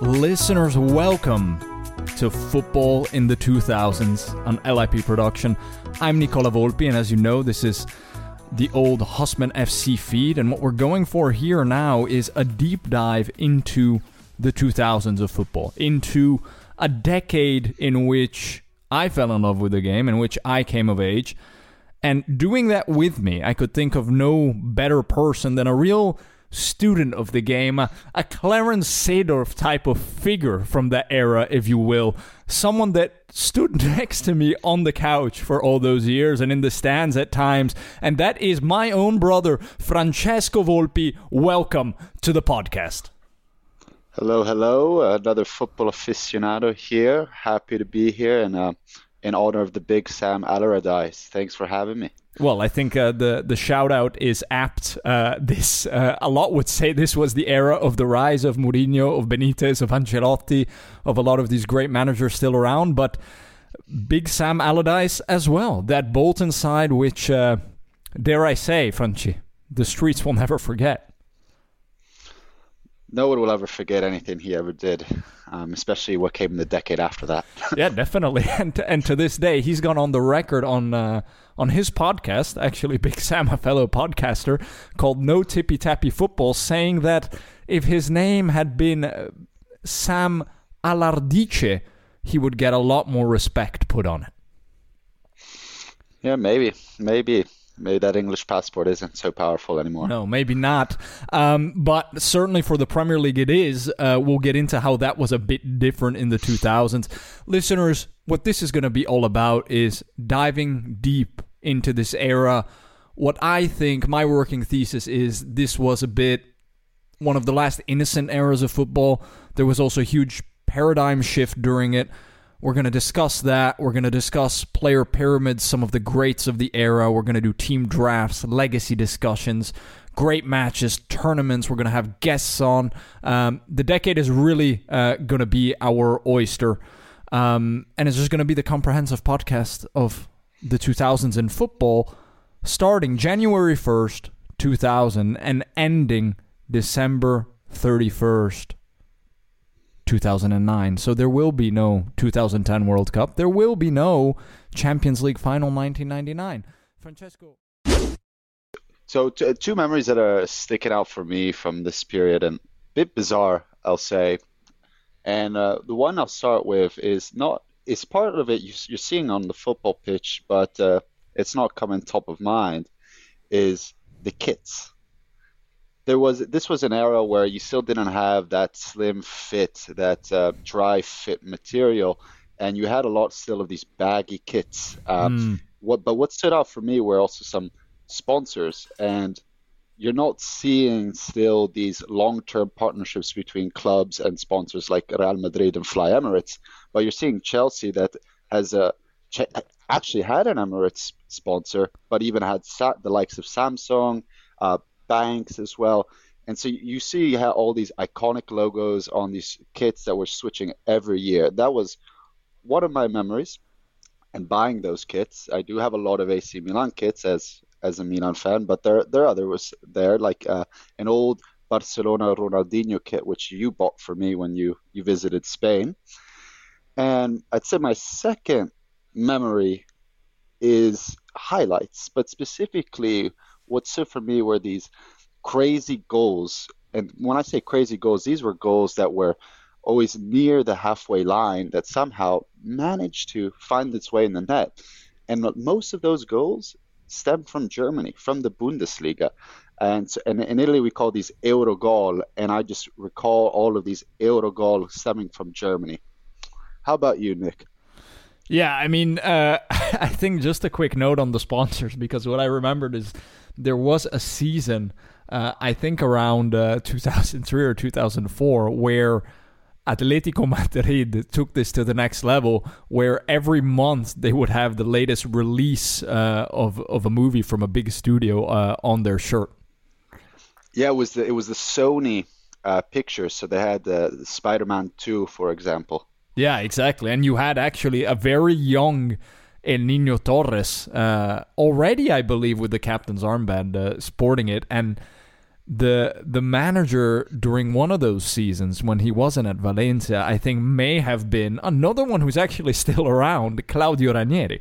Listeners, welcome to Football in the 2000s, an LIP production. I'm Nicola Volpi, and as you know, this is the old Husman FC feed, and what we're going for here now is a deep dive into the 2000s of football, into a decade in which I fell in love with the game, in which I came of age, and doing that with me, I could think of no better person than a real student of the game, a Clarence Seedorf type of figure from that era, if you will. Someone that stood next to me on the couch for all those years and in the stands at times. And that is my own brother, Francesco Volpi. Welcome to the podcast. Hello. Another football aficionado here. Happy to be here and in honor of the big Sam Allardyce. Thanks for having me. Well, I think the shout-out is apt. A lot would say this was the era of the rise of Mourinho, of Benitez, of Ancelotti, of a lot of these great managers still around, but big Sam Allardyce as well. That Bolton side, which, dare I say, Franci, the streets will never forget. No one will ever forget anything he ever did, especially what came in the decade after that. Yeah, definitely. And to this day, he's gone on the record on his podcast, actually, Big Sam, a fellow podcaster, called No Tippy Tappy Football, saying that if his name had been Sam Allardyce, he would get a lot more respect put on it. Yeah, maybe that English passport isn't so powerful anymore. No, maybe not. But certainly for the Premier League it is. We'll get into how that was a bit different in the 2000s. Listeners, what this is going to be all about is diving deep into this era. What I think, my working thesis is this was a bit one of the last innocent eras of football. There was also a huge paradigm shift during it. We're going to discuss that. We're going to discuss player pyramids, some of the greats of the era. We're going to do team drafts, legacy discussions, great matches, tournaments. We're going to have guests on. The decade is really going to be our oyster. And it's just going to be the comprehensive podcast of the 2000s in football, starting January 1st, 2000, and ending December 31st, 2009. So there will be no 2010 World Cup. There will be no Champions League final 1999. Francesco. So two memories that are sticking out for me from this period, and a bit bizarre, I'll say. And the one I'll start with is part of it you're seeing on the football pitch, but it's not coming top of mind, is the kits. This was an era where you still didn't have that slim fit, that dry fit material, and you had a lot still of these baggy kits. What stood out for me were also some sponsors, and you're not seeing still these long-term partnerships between clubs and sponsors like Real Madrid and Fly Emirates, but you're seeing Chelsea that has actually had an Emirates sponsor, but even had the likes of Samsung, Banks as well. And so you see how all these iconic logos on these kits that were switching every year. That was one of my memories. And buying those kits, I do have a lot of AC Milan kits as a Milan fan, but there are others there, like an old Barcelona Ronaldinho kit, which you bought for me when you visited Spain. And I'd say my second memory is highlights, but specifically what stood for me were these crazy goals. And when I say crazy goals, these were goals that were always near the halfway line that somehow managed to find its way in the net. And most of those goals stemmed from Germany, from the Bundesliga. And in Italy, we call these Eurogol. And I just recall all of these Eurogol stemming from Germany. How about you, Nick? Yeah, I mean, I think just a quick note on the sponsors, because what I remembered is there was a season, I think around 2003 or 2004, where Atletico Madrid took this to the next level, where every month they would have the latest release of a movie from a big studio on their shirt. Yeah, it was the Sony picture, so they had Spider-Man 2, for example. Yeah, exactly. And you had actually a very young El Niño Torres already, I believe, with the captain's armband sporting it. And the manager during one of those seasons when he wasn't at Valencia, I think may have been another one who's actually still around, Claudio Ranieri.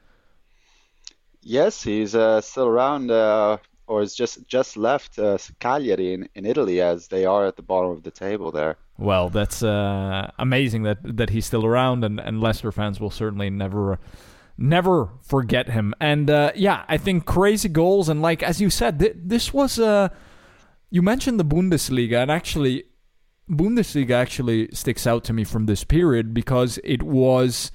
Yes, he's still around, or has just left Cagliari in Italy, as they are at the bottom of the table there. Well, that's amazing that he's still around, and Leicester fans will certainly never forget him. And I think crazy goals, and like as you said, this was you mentioned the Bundesliga, and actually Bundesliga actually sticks out to me from this period because it was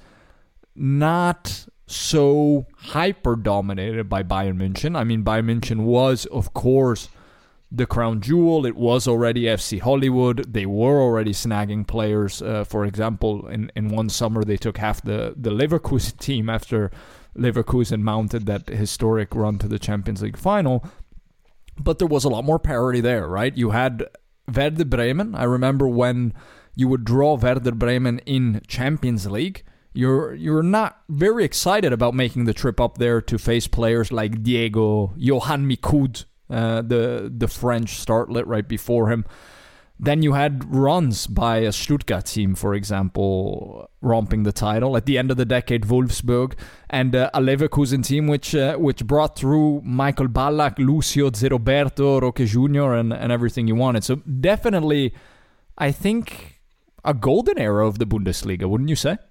not so hyper dominated by Bayern München. I mean, Bayern München was, of course, the crown jewel. It was already FC Hollywood. They were already snagging players. For example, in one summer, they took half the Leverkusen team after Leverkusen mounted that historic run to the Champions League final. But there was a lot more parity there, right? You had Werder Bremen. I remember when you would draw Werder Bremen in Champions League, you're not very excited about making the trip up there to face players like Diego, Johan Micoud, the French startlet right before him. Then you had runs by a Stuttgart team, for example, romping the title. At the end of the decade, Wolfsburg, and a Leverkusen team which brought through Michael Ballack, Lucio Zeroberto, Roque Jr., and everything you wanted. So definitely, I think, a golden era of the Bundesliga, wouldn't you say?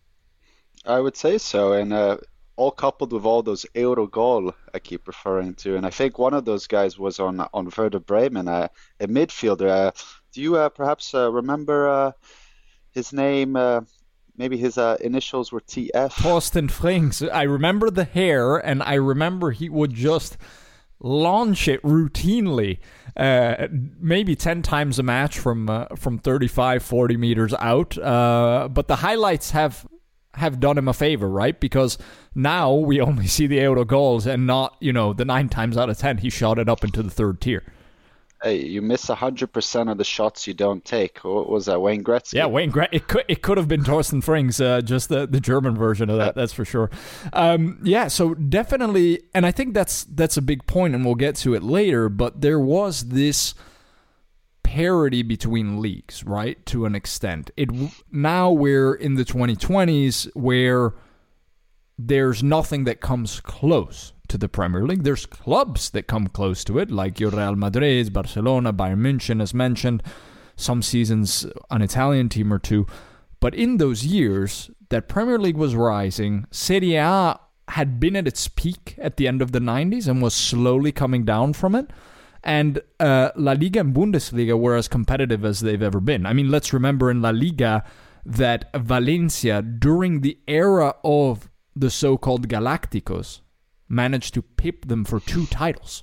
I would say so, and all coupled with all those Eurogol I keep referring to, and I think one of those guys was on Werder Bremen, a midfielder. Do you perhaps remember his name? Maybe his initials were TF. Thorsten Frings. I remember the hair, and I remember he would just launch it routinely, maybe 10 times a match from 35, 40 meters out. But the highlights have done him a favor, right? Because now we only see the Euro goals and not, the 9 times out of 10 he shot it up into the third tier. Hey, you miss 100% of the shots you don't take. What was that, Wayne Gretzky? Yeah, Wayne Gretzky. It could have been Thorsten Frings, just the German version of that. That's for sure. So definitely, and I think that's a big point, and we'll get to it later. But there was this parity between leagues, right? To an extent. Now we're in the 2020s where there's nothing that comes close to the Premier League. There's clubs that come close to it, like your Real Madrid, Barcelona, Bayern München, as mentioned. Some seasons, an Italian team or two. But in those years that Premier League was rising, Serie A had been at its peak at the end of the 90s and was slowly coming down from it. And La Liga and Bundesliga were as competitive as they've ever been. I mean, let's remember in La Liga that Valencia, during the era of the so-called Galácticos, managed to pip them for 2 titles.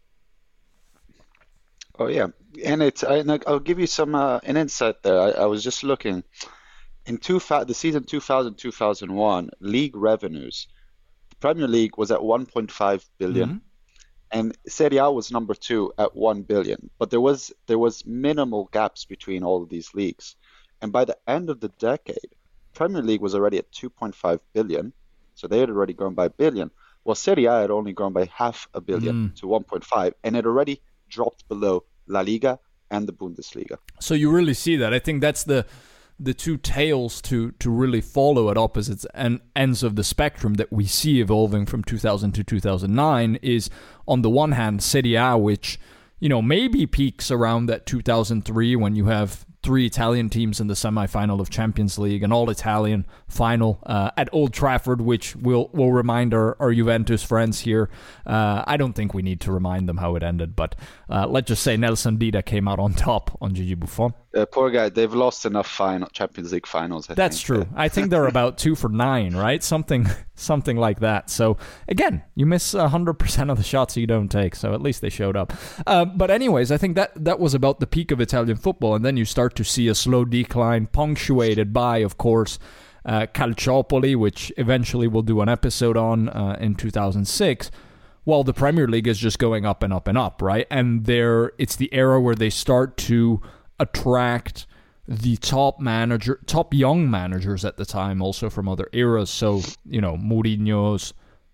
Oh yeah, and I'll give you some an insight there. I was just looking in the season 2000-2001 league revenues. The Premier League was at 1.5 billion. Mm-hmm. And Serie A was number 2 at 1 billion. But there was minimal gaps between all of these leagues. And by the end of the decade, Premier League was already at 2.5 billion. So they had already grown by a billion. Well, Serie A had only grown by half a billion to 1.5. And it already dropped below La Liga and the Bundesliga. So you really see that. I think that's the two tails to really follow at opposites ends of the spectrum that we see evolving from 2000 to 2009 is, on the one hand, Serie A, which, maybe peaks around that 2003 when you have 3 Italian teams in the semifinal of Champions League, an all-Italian final at Old Trafford, which we'll remind our Juventus friends here. I don't think we need to remind them how it ended, but let's just say Nelson Dida came out on top on Gigi Buffon. Poor guy, they've lost enough Champions League finals. That's true. I think they're about 2 for 9, right? Something like that. So again, you miss 100% of the shots you don't take. So at least they showed up. But anyways, I think that was about the peak of Italian football, and then you start to see a slow decline, punctuated by, of course, Calciopoli, which eventually we'll do an episode on in 2006. While the Premier League is just going up and up and up, right? And it's the era where they start to attract the top young managers at the time, also from other eras. So, Mourinho's,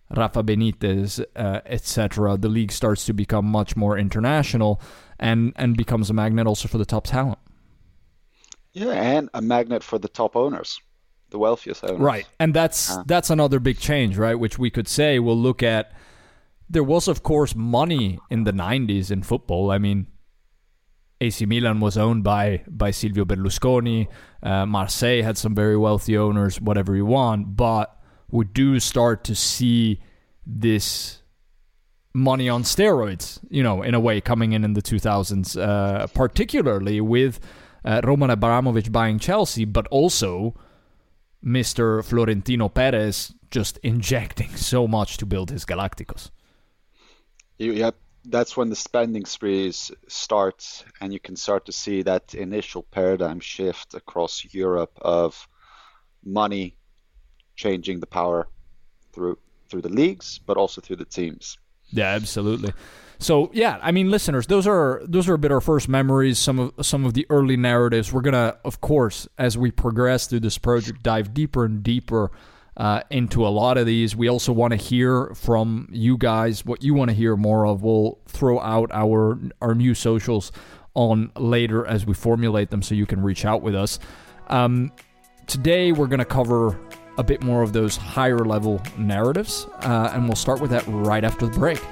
Rafa Benitez, etc., the league starts to become much more international and becomes a magnet also for the top talent. Yeah, and a magnet for the top owners, the wealthiest owners. Right, and that's another big change, right? Which we could say we'll look at. There was, of course, money in the 90s in football. I mean, AC Milan was owned by Silvio Berlusconi. Marseille had some very wealthy owners, whatever you want. But we do start to see this money on steroids, in a way, coming in the 2000s, particularly with Roman Abramovich buying Chelsea, but also Mr. Florentino Perez just injecting so much to build his Galacticos. Yep, that's when the spending sprees start, and you can start to see that initial paradigm shift across Europe of money changing the power through the leagues, but also through the teams. Yeah, absolutely. So yeah, I mean, listeners, those are a bit our first memories, some of the early narratives. We're gonna, of course, as we progress through this project, dive deeper and deeper into a lot of these. We also want to hear from you guys what you want to hear more of. We'll throw out our new socials on later as we formulate them, so you can reach out with us. Today we're gonna cover a bit more of those higher level narratives, and we'll start with that right after the break.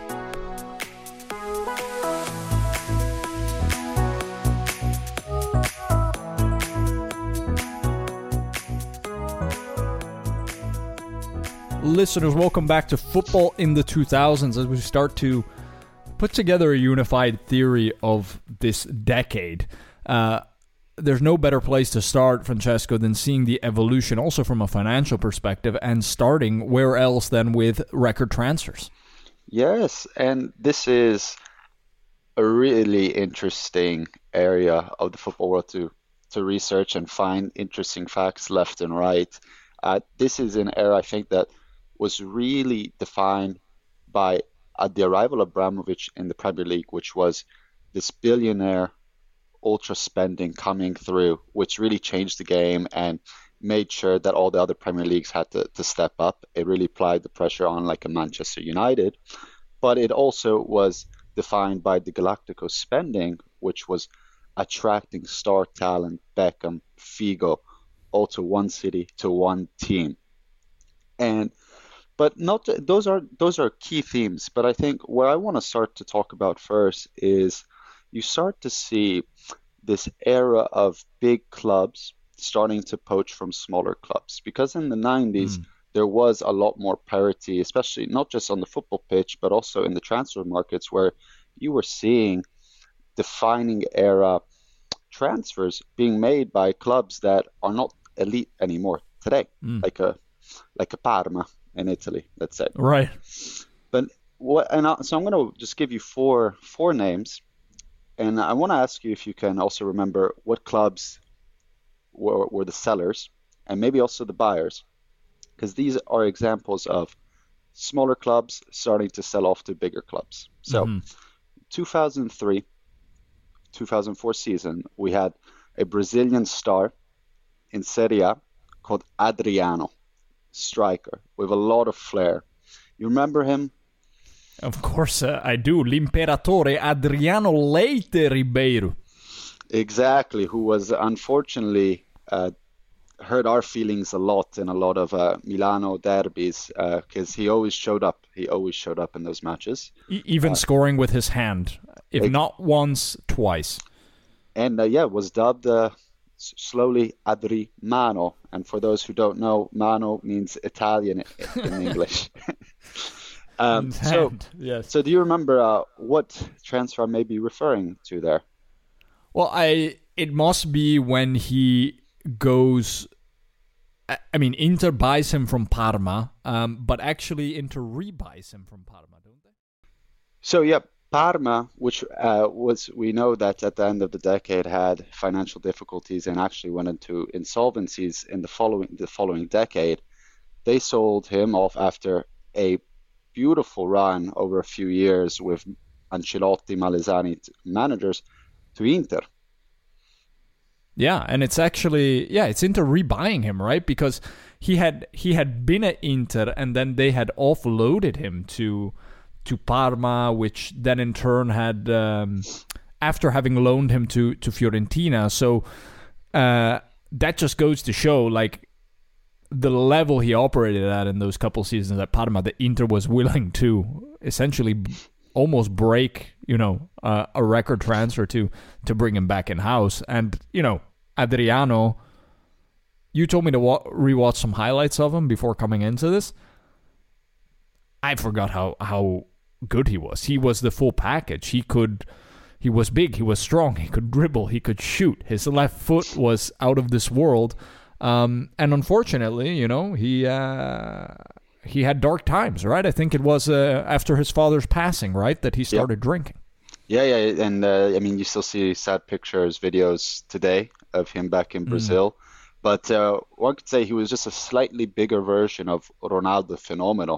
Listeners, welcome back to Football in the 2000s as we start to put together a unified theory of this decade. There's no better place to start, Francesco, than seeing the evolution also from a financial perspective, and starting where else than with record transfers. Yes, and this is a really interesting area of the football world to research and find interesting facts left and right. This is an era, I think, that was really defined by the arrival of Abramovich in the Premier League, which was this billionaire ultra spending coming through, which really changed the game and made sure that all the other Premier Leagues had to step up. It really applied the pressure on like a Manchester United, but it also was defined by the Galacticos spending, which was attracting star talent, Beckham, Figo, all to one city, to one team. But not those are key themes. But I think where I want to start to talk about first is you start to see this era of big clubs starting to poach from smaller clubs, because in the 90s there was a lot more parity, especially not just on the football pitch, but also in the transfer markets, where you were seeing defining era transfers being made by clubs that are not elite anymore today, like a Parma in Italy, let's say. Right. But so I'm going to just give you four names, and I want to ask you if you can also remember what clubs were the sellers and maybe also the buyers, because these are examples of smaller clubs starting to sell off to bigger clubs. So 2003-2004 season, we had a Brazilian star in Serie A called Adriano, striker with a lot of flair. You remember him? Of course I do. L'Imperatore Adriano Leite Ribeiro. Exactly, who was unfortunately hurt our feelings a lot in a lot of Milano derbies, because he always showed up. He always showed up in those matches. Even scoring with his hand, if not once, twice. And was dubbed slowly Adri Mano. And for those who don't know, Mano means Italian in English. Yes. So do you remember what transfer I may be referring to there? Well, it must be when he goes. I mean, Inter buys him from Parma, but actually Inter rebuys him from Parma, don't they? So yeah, Parma, which we know that at the end of the decade had financial difficulties and actually went into insolvencies in the following decade. They sold him off after a beautiful run over a few years with Ancelotti, Malesani managers to Inter. Yeah, and it's actually, it's Inter rebuying him, right? Because he had been at Inter, and then they had offloaded him to Parma, which then in turn had after having loaned him to Fiorentina. So that just goes to show, like, the level he operated at in those couple seasons at Parma, that Inter was willing to essentially almost break, a record transfer to bring him back in house. And Adriano, you told me to rewatch some highlights of him before coming into this. I forgot how good he was. He was the full package. He was big, he was strong, he could dribble, he could shoot. His left foot was out of this world. And unfortunately, he had dark times, right? I think it was after his father's passing, right, that he started drinking. Yeah, and you still see sad pictures, videos today of him back in Brazil. But one could say he was just a slightly bigger version of Ronaldo Fenomeno.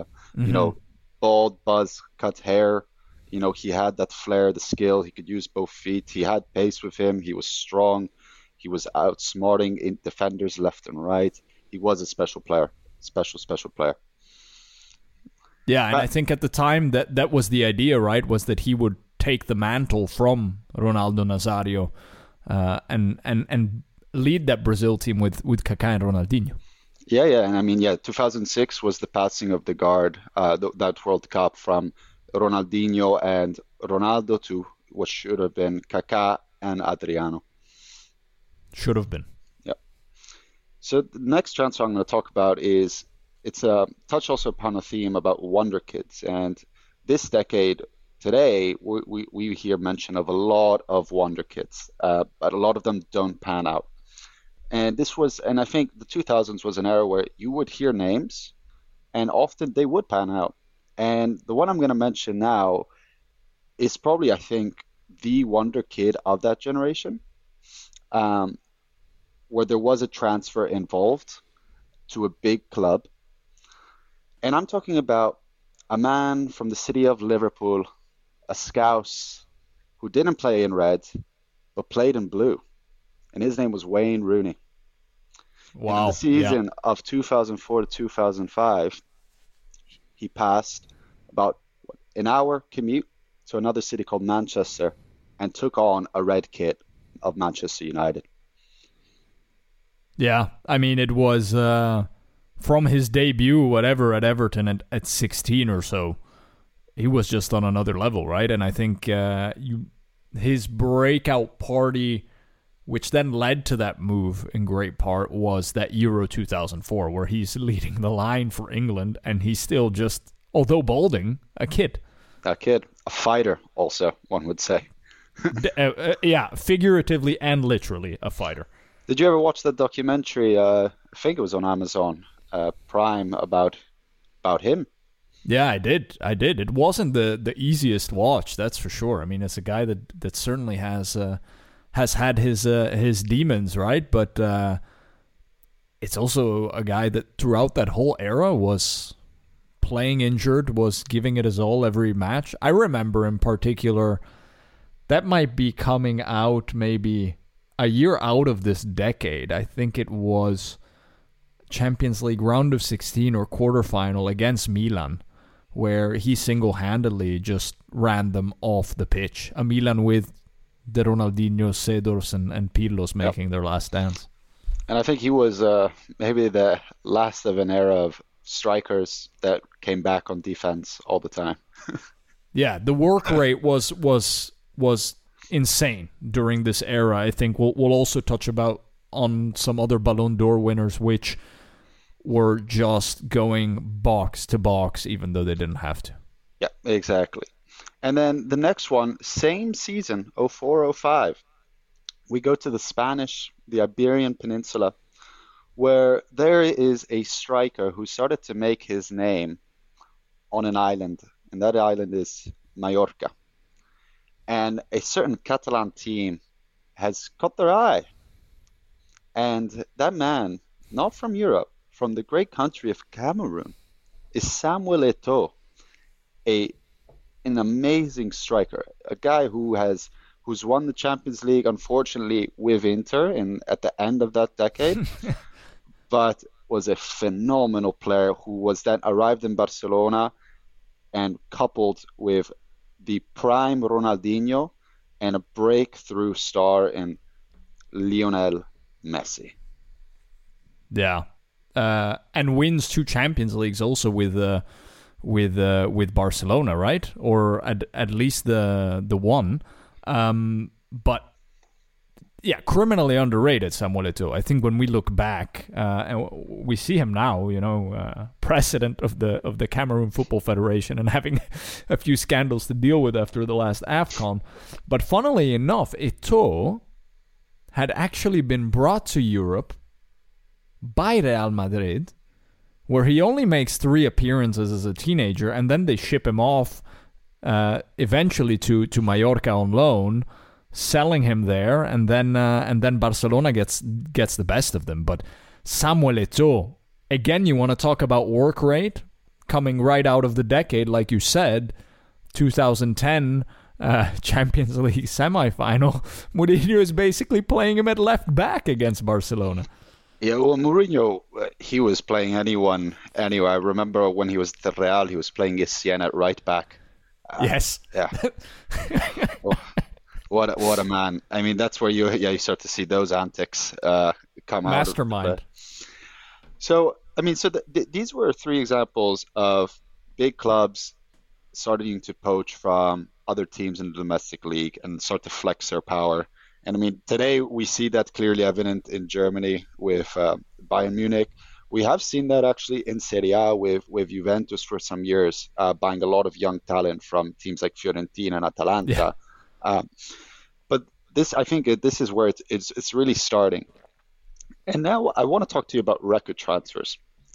Bald, buzz, cut hair. He had that flair, the skill. He could use both feet. He had pace with him. He was strong. He was outsmarting in defenders left and right. He was a special player. Special player. Yeah, and I think at the time that was the idea, right? Was that he would take the mantle from Ronaldo Nazario and lead that Brazil team with Kaká and Ronaldinho. Yeah, and 2006 was the passing of the guard, that World Cup, from Ronaldinho and Ronaldo to what should have been Kaká and Adriano. Should have been. Yeah. So the next transfer I'm going to talk about it's a touch also upon a theme about wonder kids. And this decade, today, we hear mention of a lot of wonder kids, but a lot of them don't pan out. And I think the 2000s was an era where you would hear names, and often they would pan out. And the one I'm going to mention now is probably, I think, the wonder kid of that generation, where there was a transfer involved to a big club. And I'm talking about a man from the city of Liverpool, a Scouse, who didn't play in red, but played in blue. And his name was Wayne Rooney. Wow. In the season of 2004 to 2005, he passed about an hour commute to another city called Manchester and took on a red kit of Manchester United. Yeah, it was from his debut, whatever, at Everton at 16 or so, he was just on another level, right? And I think his breakout party, which then led to that move in great part, was that Euro 2004, where he's leading the line for England, and he's still just, although balding, a kid. A fighter also, one would say. Yeah, figuratively and literally a fighter. Did you ever watch that documentary, I think it was on Amazon Prime, about him? Yeah, I did. It wasn't the easiest watch, that's for sure. It's a guy that certainly has had his demons, right? But it's also a guy that throughout that whole era was playing injured, was giving it his all every match. I remember in particular, that might be coming out maybe a year out of this decade. I think it was Champions League round of 16 or quarterfinal against Milan, where he single-handedly just ran them off the pitch. A Milan with the Ronaldinho, Sedors, and Pirlos making their last dance. And I think he was maybe the last of an era of strikers that came back on defense all the time. Yeah, the work rate was insane during this era. I think we'll also touch on some other Ballon d'Or winners, which were just going box to box, even though they didn't have to. Yeah, exactly. And then the next one, same season, 04-05, we go to the Iberian Peninsula, where there is a striker who started to make his name on an island, and that island is Mallorca. And a certain Catalan team has caught their eye. And that man, not from Europe, from the great country of Cameroon, is Samuel Eto'o, an amazing striker, a guy who's won the Champions League, unfortunately, with Inter at the end of that decade. But was a phenomenal player who was then arrived in Barcelona and coupled with the prime Ronaldinho and a breakthrough star in Lionel Messi. Yeah, and wins 2 Champions Leagues also with Barcelona, right? Or at least the one. But yeah, criminally underrated, Samuel Eto'o. I think when we look back and we see him now, president of the Cameroon Football Federation and having a few scandals to deal with after the last AFCON. But funnily enough, Eto'o had actually been brought to Europe by Real Madrid, where he only makes 3 appearances as a teenager, and then they ship him off eventually to Mallorca on loan, selling him there, and then Barcelona gets the best of them. But Samuel Eto'o, again, you want to talk about work rate coming right out of the decade, like you said, 2010 Champions League semi-final. Mourinho is basically playing him at left back against Barcelona. Yeah, well, Mourinho, he was playing anyone, anyway. I remember when he was at Real, he was playing Essien at right back. Yes. Yeah. What a man! I mean, that's where you start to see those antics come out. Mastermind. So these were 3 examples of big clubs starting to poach from other teams in the domestic league and start to flex their power. And I mean, today we see that clearly evident in Germany with Bayern Munich. We have seen that actually in Serie A with Juventus for some years, buying a lot of young talent from teams like Fiorentina and Atalanta. Yeah. But I think this is where it's really starting. And now I want to talk to you about record transfers.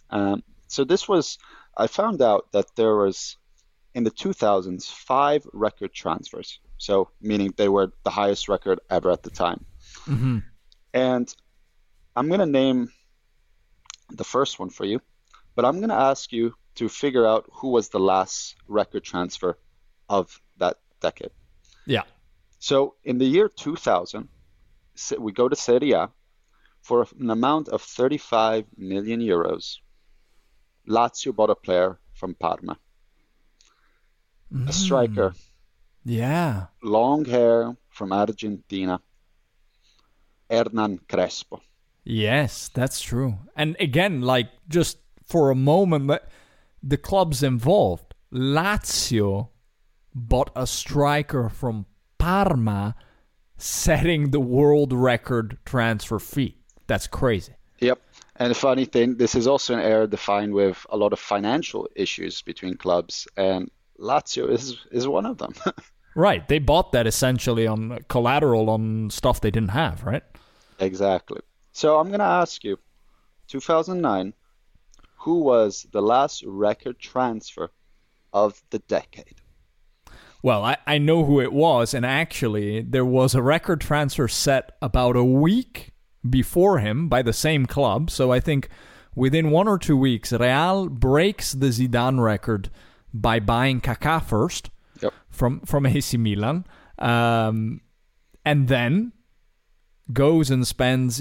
I found out that there was, in the 2000s, 5 record transfers. So meaning they were the highest record ever at the time. Mm-hmm. And I'm going to name the first one for you, but I'm going to ask you to figure out who was the last record transfer of that decade. Yeah. So in the year 2000, we go to Serie A for an amount of 35 million euros. Lazio bought a player from Parma. A striker. Yeah. Long hair from Argentina. Hernan Crespo. Yes, that's true. And again, like just for a moment, the clubs involved, Lazio bought a striker from Parma, setting the world record transfer fee. That's crazy. Yep. And the funny thing, this is also an era defined with a lot of financial issues between clubs, and Lazio is one of them. Right. They bought that essentially on collateral on stuff they didn't have, right? Exactly. So I'm going to ask you, 2009, who was the last record transfer of the decade? Well, I know who it was, and actually there was a record transfer set about a week before him by the same club. So I think within 1 or 2 weeks, Real breaks the Zidane record by buying Kaká first. Yep. From AC Milan, and then goes and spends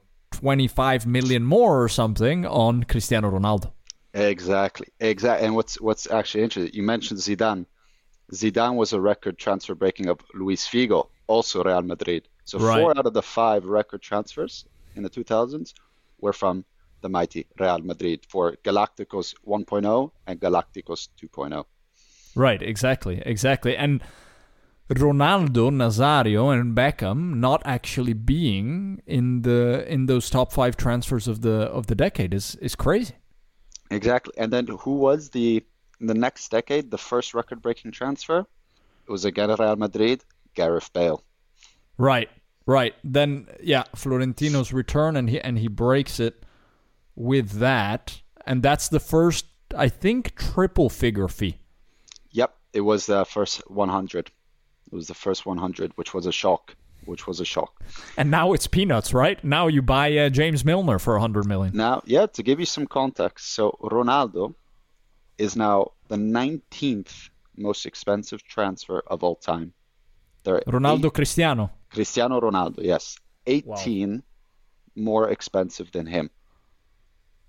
25 million more or something on Cristiano Ronaldo. Exactly. And what's actually interesting, you mentioned Zidane. Zidane was a record transfer breaking of Luis Figo, also Real Madrid. So right. 4 out of the 5 record transfers in the 2000s were from the mighty Real Madrid for Galacticos 1.0 and Galacticos 2.0. Right, exactly. And Ronaldo, Nazario, and Beckham not actually being in those top 5 transfers of the decade is crazy. Exactly. And then who was in the next decade the first record-breaking transfer? It was again Real Madrid, Gareth Bale. Right. Then Florentino's return and he breaks it with that, and that's the first, I think, triple figure fee. Yep, it was the first 100. It was the first 100, which was a shock. And now it's peanuts, right? Now you buy James Milner for 100 million. Now, to give you some context, so Ronaldo is now the 19th most expensive transfer of all time. Cristiano Ronaldo, yes. 18 more expensive than him.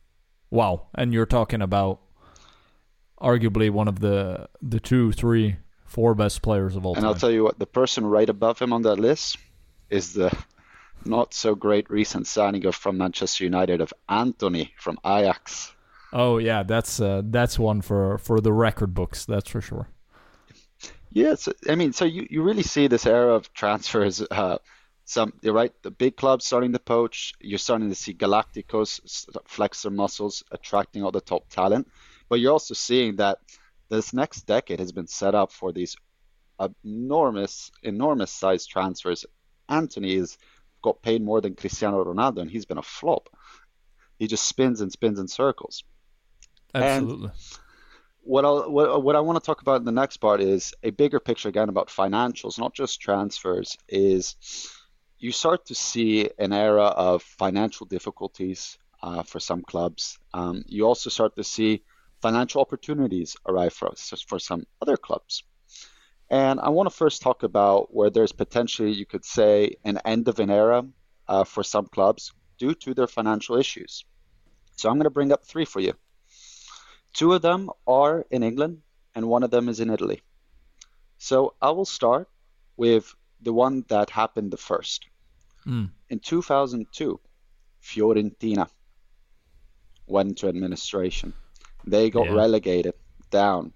Wow. And you're talking about arguably one of the 2, 3, 4 best players of all time. And I'll tell you what, the person right above him on that list is the not so great recent signing from Manchester United of Anthony from Ajax. Oh yeah, that's one for the record books, that's for sure. Yes, I mean, so you really see this era of transfers. You're right, the big clubs starting to poach. You're starting to see Galacticos flex their muscles, attracting all the top talent. But you're also seeing that this next decade has been set up for these enormous size transfers. Anthony has got paid more than Cristiano Ronaldo, and he's been a flop. He just spins and spins in circles. Absolutely. And what I want to talk about in the next part is a bigger picture again about financials, not just transfers. Is you start to see an era of financial difficulties for some clubs. You also start to see financial opportunities arrive for some other clubs. And I want to first talk about where there's potentially, you could say, an end of an era for some clubs due to their financial issues. So I'm going to bring up 3 for you. 2 of them are in England, and 1 of them is in Italy. So I will start with the one that happened the first. In 2002, Fiorentina went into administration. They got relegated down.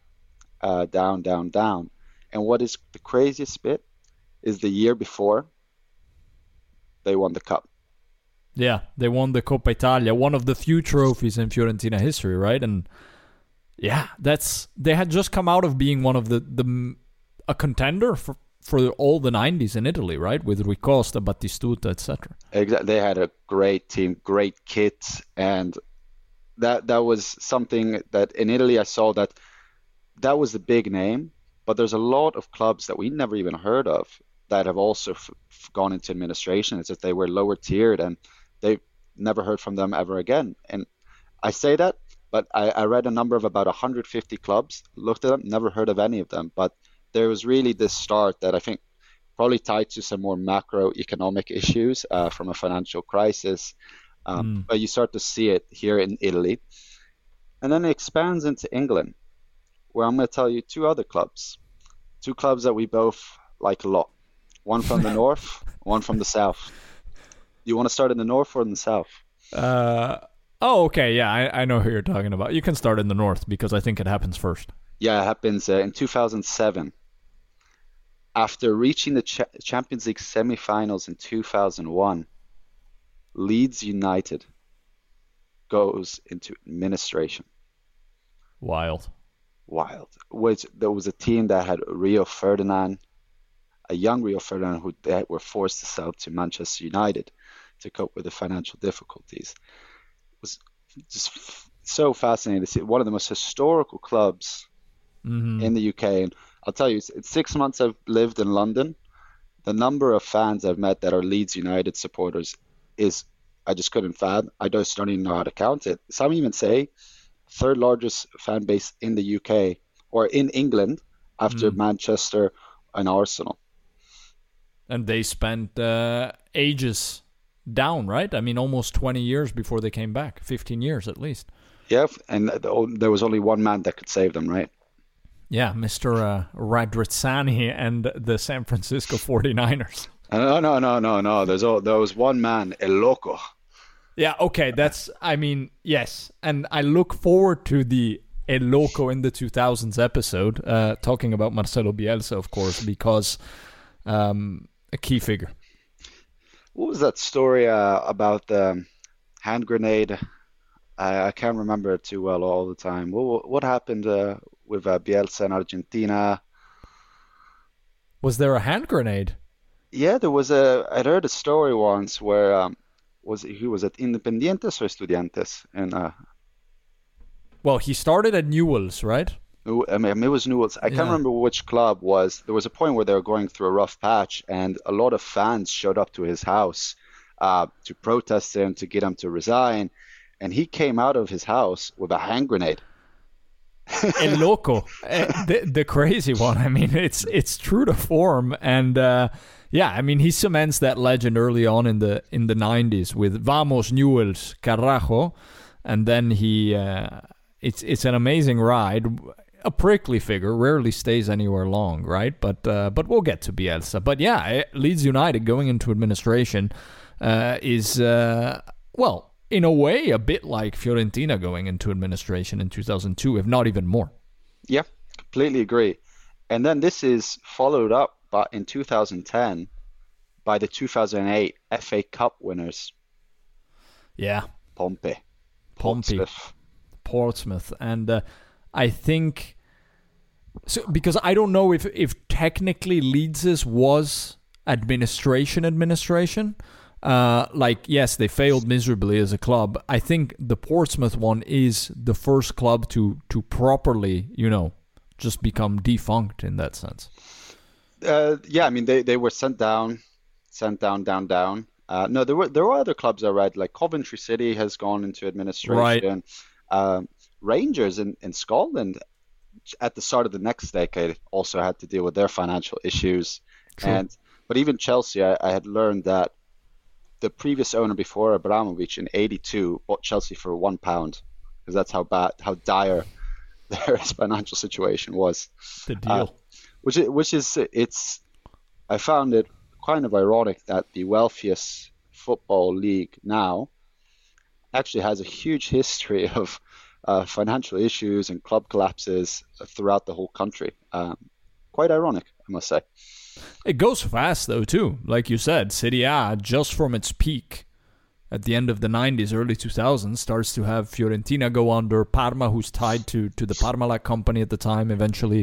And what is the craziest bit is the year before, they won the cup. Yeah, they won the Coppa Italia, one of the few trophies in Fiorentina history, right? And yeah, they had just come out of being one of a contender for all the 90s in Italy, right? With Rui Costa, Battistuta, etc. Exactly. They had a great team, great kit, and that was something that in Italy I saw that was the big name, but there's a lot of clubs that we never even heard of that have also gone into administration. It's that they were lower tiered and they've never heard from them ever again. And I say that, but I read a number of about 150 clubs, looked at them, never heard of any of them. But there was really this start that I think probably tied to some more macroeconomic issues from a financial crisis. But you start to see it here in Italy. And then it expands into England, where I'm going to tell you 2 other clubs. 2 clubs that we both like a lot. One from the north, one from the south. You want to start in the north or in the south? Okay. Yeah, I know who you're talking about. You can start in the north because I think it happens first. Yeah, it happens in 2007. After reaching the Champions League semi-finals in 2001, Leeds United goes into administration. Wild. Which there was a team that had Rio Ferdinand, a young Rio Ferdinand, who they were forced to sell to Manchester United to cope with the financial difficulties. It was just so fascinating to see. One of the most historical clubs in the UK. And I'll tell you, it's 6 months I've lived in London. The number of fans I've met that are Leeds United supporters is, I just couldn't fathom. I just don't even know how to count it. Some even say 3rd largest fan base in the UK or in England after Manchester and Arsenal. And they spent ages down, right? I mean, almost 20 years before they came back. 15 years at least. Yeah, and there was only one man that could save them, right? Yeah, Mr. Radrizzani and the San Francisco 49ers. No. There was one man, El Loco. Yeah, okay, yes. And I look forward to the El Loco in the 2000s episode, talking about Marcelo Bielsa, of course, because a key figure. What was that story about the hand grenade? I can't remember it too well all the time. What happened with Bielsa in Argentina? Was there a hand grenade? Yeah, there was I'd heard a story once where he was at Independientes or Estudiantes, and well, he started at Newell's, right? I mean, it was Newell's. I can't remember which club was. There was a point where they were going through a rough patch, and a lot of fans showed up to his house to protest him, to get him to resign, and he came out of his house with a hand grenade. El Loco, the crazy one. I mean, it's true to form, and yeah, I mean, he cements that legend early on in the 90s with Vamos Newell's Carajo, and then he it's an amazing ride. A prickly figure, rarely stays anywhere long, right? But we'll get to Bielsa. But yeah, Leeds United going into administration is well, in a way, a bit like Fiorentina going into administration in 2002, if not even more. Yeah, completely agree. And then this is followed up in 2010 by the 2008 FA Cup winners. Yeah. Pompey. Portsmouth. And I think... so because I don't know if technically Leeds's was administration. Like, yes, they failed miserably as a club. I think the Portsmouth one is the first club to properly, just become defunct in that sense. Yeah, I mean, they were sent down. No, there were other clubs I read, like Coventry City has gone into administration. Right. Rangers in Scotland at the start of the next decade also had to deal with their financial issues. True. But even Chelsea, I had learned that the previous owner before Abramovich in '82 bought Chelsea for £1 because that's how dire their financial situation was. The deal. I found it kind of ironic that the wealthiest football league now actually has a huge history of financial issues and club collapses throughout the whole country. Quite ironic, I must say. It goes fast, though, too. Like you said, Serie A, just from its peak at the end of the 90s, early 2000s, starts to have Fiorentina go under, Parma, who's tied to the Parmalat company at the time, eventually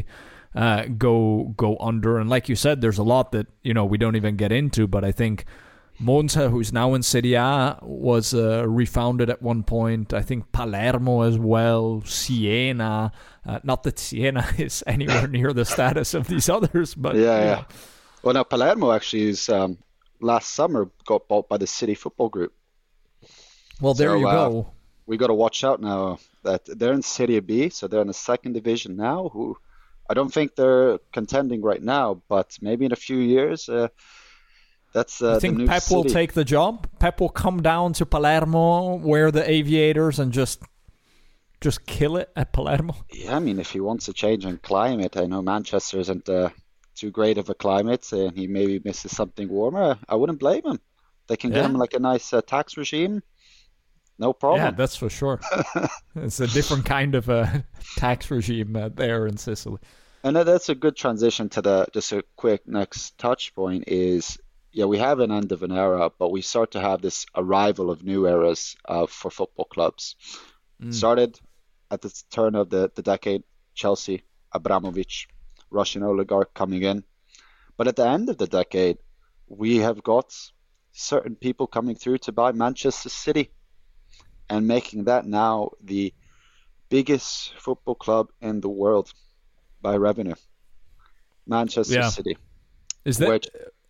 go under. And like you said, there's a lot that, we don't even get into, but I think Monza, who's now in Serie A, was refounded at one point. I think Palermo as well, Siena. Not that Siena is anywhere near the status of these others, but yeah. Well, now Palermo actually is last summer got bought by the City Football Group. Well, there you go. We got to watch out now that they're in Serie B, so they're in the second division now. Who I don't think they're contending right now, but maybe in a few years. That's I think Pep will take the job. Pep will come down to Palermo, wear the aviators, and just kill it at Palermo. Yeah, I mean, if he wants a change in climate, I know Manchester isn't too great of a climate, and he maybe misses something warmer. I wouldn't blame him. They can get him like a nice tax regime. No problem. Yeah, that's for sure. It's a different kind of a tax regime there in Sicily. And that's a good transition to just a quick next touch point is, yeah, we have an end of an era, but we start to have this arrival of new eras for football clubs. Started at the turn of the decade, Chelsea, Abramovich, Russian oligarch coming in. But at the end of the decade, we have got certain people coming through to buy Manchester City and making that now the biggest football club in the world by revenue. Manchester City. Is that...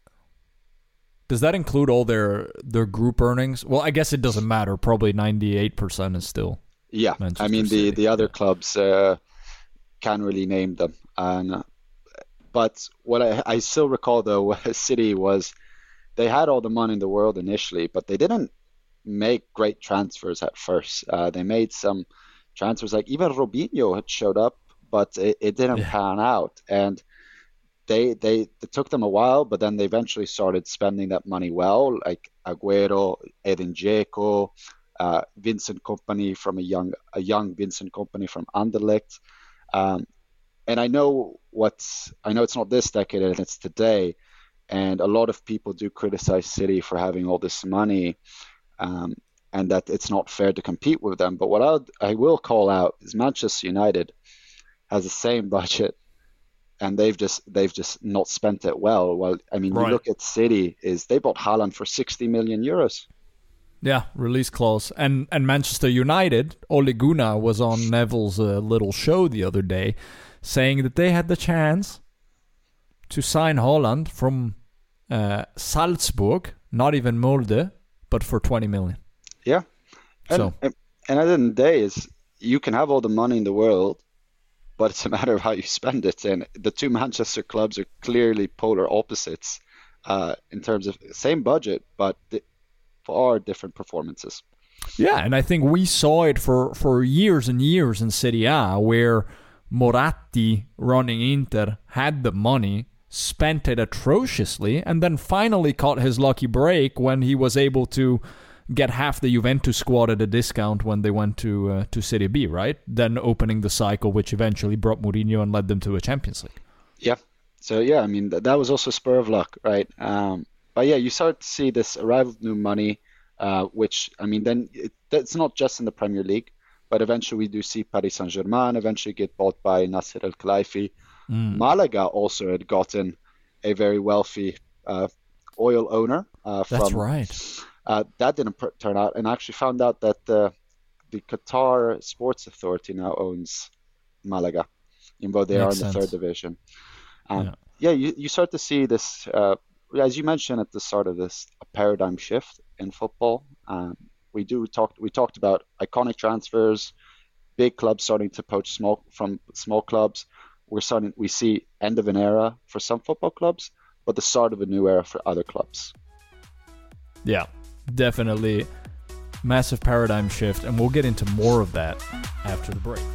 Does that include all their group earnings? Well, I guess it doesn't matter. Probably 98% is still. Yeah, Manchester I mean the other clubs can't really name them. But what I still recall though, City was they had all the money in the world initially, but they didn't make great transfers at first. They made some transfers, like even Robinho had showed up, but it didn't pan out. And They took them a while, but then they eventually started spending that money well, like Aguero, Edin Dzeko, Vincent Kompany from a young Vincent Kompany from Anderlecht. And I know it's not this decade and it's today, and a lot of people do criticize City for having all this money, and that it's not fair to compete with them. But what I will call out is Manchester United has the same budget, and they've just not spent it well. Well, I mean, you look at City, they bought Haaland for 60 million euros. Yeah, release clause. And Manchester United, Ole Gunnar was on Neville's little show the other day, saying that they had the chance to sign Haaland from Salzburg, not even Molde, but for 20 million. Yeah. And at the end of the day, is you can have all the money in the world, but it's a matter of how you spend it. And the two Manchester clubs are clearly polar opposites in terms of same budget, but far different performances. Yeah, and I think we saw it for years and years in Serie A, where Moratti running Inter had the money, spent it atrociously, and then finally caught his lucky break when he was able to get half the Juventus squad at a discount when they went to Serie B, right? Then opening the cycle, which eventually brought Mourinho and led them to a Champions League. Yeah. So yeah, I mean that was also spur of luck, right? But yeah, you start to see this arrival of new money, which I mean then it's not just in the Premier League, but eventually we do see Paris Saint-Germain eventually get bought by Nasser Al-Khelaifi. Malaga also had gotten a very wealthy oil owner. That's right. That didn't turn out, and I actually found out that the Qatar Sports Authority now owns Malaga, even though they are in the third division. You start to see this, as you mentioned at the start of this, a paradigm shift in football. We talked about iconic transfers, big clubs starting to poach from small clubs. We see end of an era for some football clubs, but the start of a new era for other clubs. Yeah, definitely massive paradigm shift, and we'll get into more of that after the break.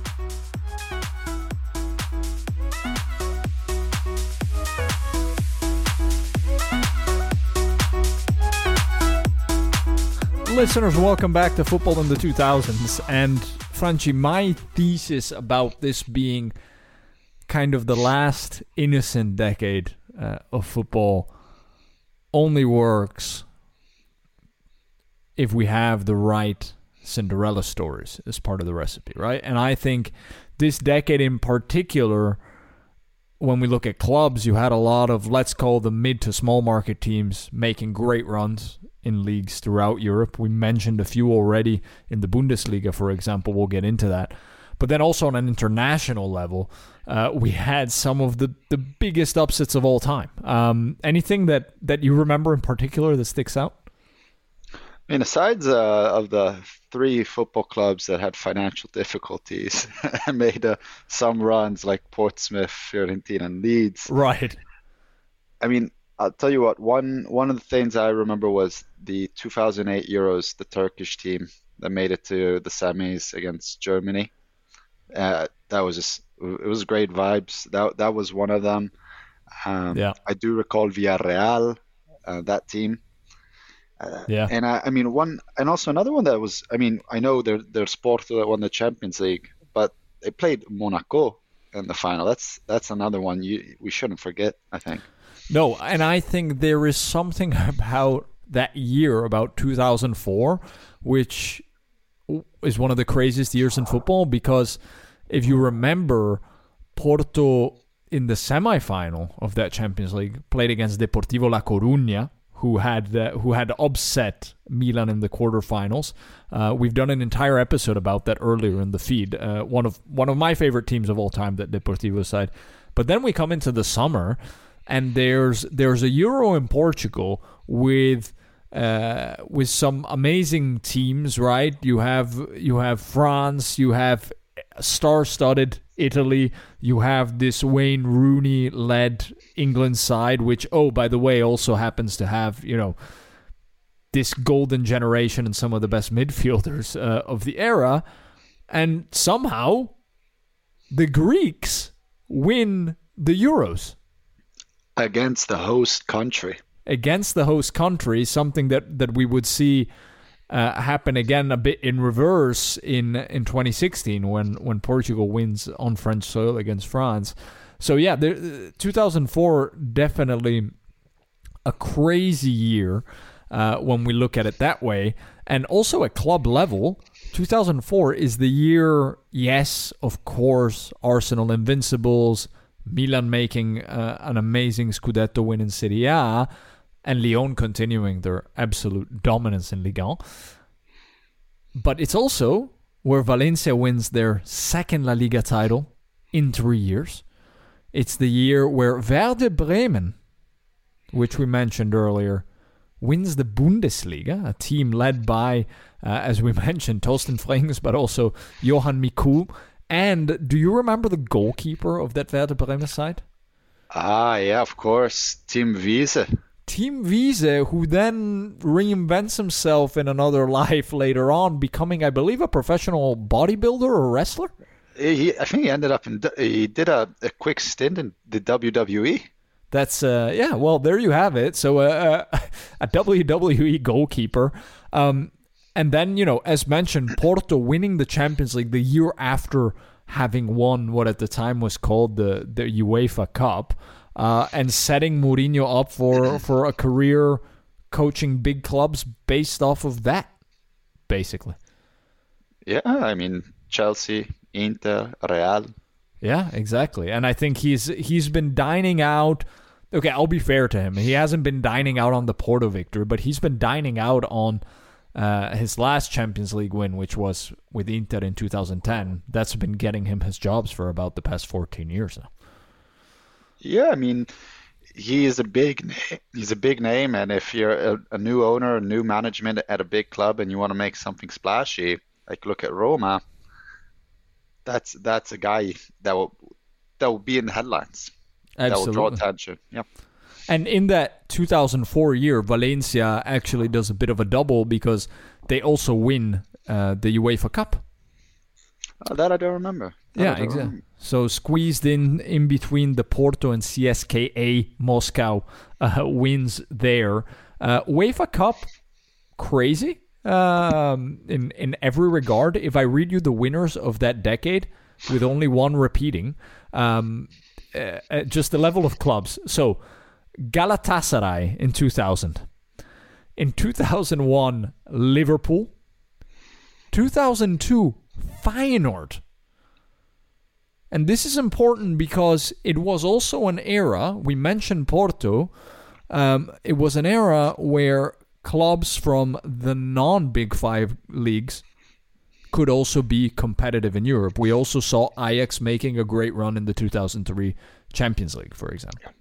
Listeners, welcome back to Football in the 2000s. And Franchi, my thesis about this being kind of the last innocent decade of football only works if we have the right Cinderella stories as part of the recipe, right? And I think this decade in particular, when we look at clubs, you had a lot of, let's call them mid to small market teams making great runs in leagues throughout Europe. We mentioned a few already in the Bundesliga, for example. We'll get into that. But then also on an international level, we had some of the biggest upsets of all time. Anything that you remember in particular that sticks out? I mean, aside of the three football clubs that had financial difficulties and made some runs like Portsmouth, Fiorentina, and Leeds. Right. I mean, I'll tell you what, one of the things I remember was the 2008 Euros, the Turkish team that made it to the semis against Germany. That was it was great vibes. That was one of them. I do recall Villarreal, that team. And I mean also another one that was, I mean, I know they're Porto that won the Champions League, but they played Monaco in the final. That's another one we shouldn't forget, I think. No, and I think there is something about that year, about 2004, which is one of the craziest years in football, because if you remember, Porto in the semi-final of that Champions League played against Deportivo La Coruña, who had upset Milan in the quarterfinals. We've done an entire episode about that earlier in the feed. One of my favorite teams of all time, that Deportivo side. But then we come into the summer, and there's a Euro in Portugal with some amazing teams, right? You have France, you have star-studded Italy, you have this Wayne Rooney-led England side, which, oh, by the way, also happens to have, this golden generation and some of the best midfielders of the era. And somehow, the Greeks win the Euros. Against the host country. Against the host country, something that we would see happen again a bit in reverse in 2016 when Portugal wins on French soil against France. So yeah, 2004 definitely a crazy year when we look at it that way. And also at club level, 2004 is the year, yes, of course, Arsenal invincibles, Milan making an amazing Scudetto win in Serie A, and Lyon continuing their absolute dominance in Ligue 1. But it's also where Valencia wins their second La Liga title in 3 years. It's the year where Werder Bremen, which we mentioned earlier, wins the Bundesliga, a team led by, as we mentioned, Thorsten Frings, but also Johan Miku. And do you remember the goalkeeper of that Werder Bremen side? Ah, yeah, of course. Tim Wiese. Team Wiese, who then reinvents himself in another life later on, becoming, I believe, a professional bodybuilder or wrestler. I think he ended up he did a quick stint in the WWE. That's, yeah, well, there you have it. So a WWE goalkeeper. And then, as mentioned, Porto winning the Champions League the year after having won what at the time was called the UEFA Cup, and setting Mourinho up for a career coaching big clubs based off of that, basically. Yeah, I mean, Chelsea, Inter, Real. Yeah, exactly. And I think he's been dining out. Okay, I'll be fair to him. He hasn't been dining out on the Porto victory, but he's been dining out on his last Champions League win, which was with Inter in 2010. That's been getting him his jobs for about the past 14 years now. Yeah, I mean, he is a big name. He's a big name, and if you're a new owner, a new management at a big club, and you want to make something splashy, like look at Roma, that's a guy that will be in the headlines. Absolutely. That will draw attention. Yeah. And in that 2004 year, Valencia actually does a bit of a double because they also win the UEFA Cup. That I don't remember. Yeah, exactly. So squeezed in between the Porto and CSKA Moscow wins there. UEFA Cup, crazy in every regard. If I read you the winners of that decade, with only one repeating, just the level of clubs. So Galatasaray in 2000. In 2001, Liverpool. 2002, Feyenoord. And this is important because it was also an era, we mentioned Porto, it was an era where clubs from the non-Big Five leagues could also be competitive in Europe. We also saw Ajax making a great run in the 2003 Champions League, for example.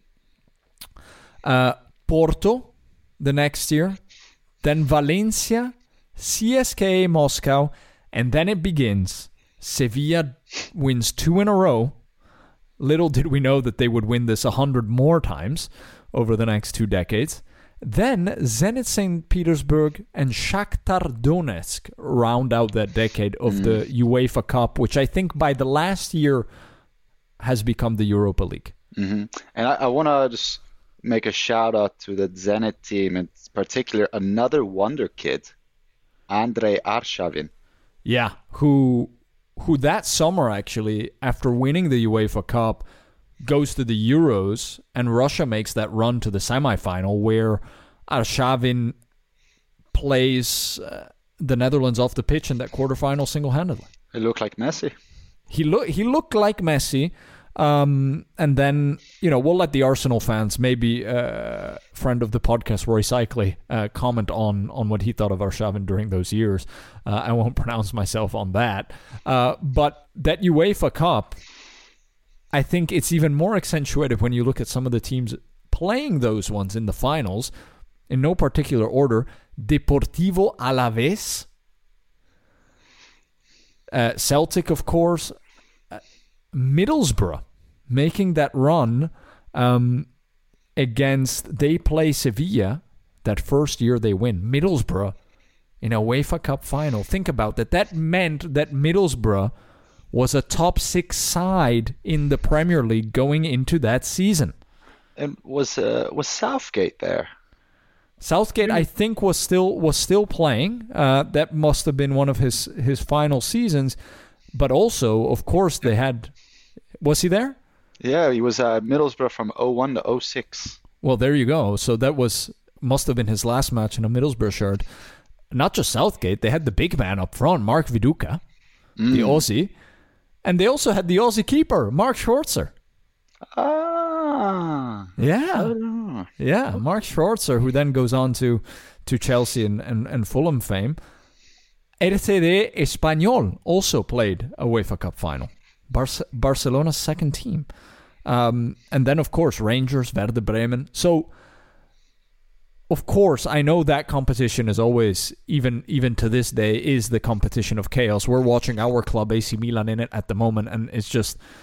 Porto the next year, then Valencia, CSKA Moscow, and then it begins. Sevilla wins 2 in a row. Little did we know that they would win this 100 more times over the next 2 decades. Then Zenit St. Petersburg and Shakhtar Donetsk round out that decade of the UEFA Cup, which I think by the last year has become the Europa League. Mm-hmm. And I want to just make a shout out to the Zenit team, in particular another wonder kid, Andrei Arshavin. Yeah, who that summer actually, after winning the UEFA Cup, goes to the Euros, and Russia makes that run to the semifinal where Arshavin plays the Netherlands off the pitch in that quarterfinal single-handedly. He looked like Messi. He looked like Messi. And then, we'll let the Arsenal fans, maybe friend of the podcast, Roy Cycley, comment on what he thought of Arshavin during those years. I won't pronounce myself on that. But that UEFA Cup, I think it's even more accentuated when you look at some of the teams playing those ones in the finals, in no particular order. Deportivo Alavés, Celtic, of course, Middlesbrough making that run against, they play Sevilla that first year they win. Middlesbrough in a UEFA Cup final. Think about that. That meant that Middlesbrough was a top 6 side in the Premier League going into that season. And was Southgate there? Southgate, I think, was still playing. That must have been one of his final seasons. But also, of course, they had... Was he there? Yeah, he was at Middlesbrough from 01 to 06. Well, there you go. So that must have been his last match in a Middlesbrough shirt. Not just Southgate, they had the big man up front, Mark Viduka, the Aussie. And they also had the Aussie keeper, Mark Schwarzer. Ah. Yeah. Yeah, Mark Schwarzer, who then goes on to Chelsea and Fulham fame. RCD Espanyol also played a UEFA Cup final. Barcelona's second team. And then, of course, Rangers, Werder Bremen. So, of course, I know that competition is always, even to this day, is the competition of chaos. We're watching our club, AC Milan, in it at the moment, and it's just,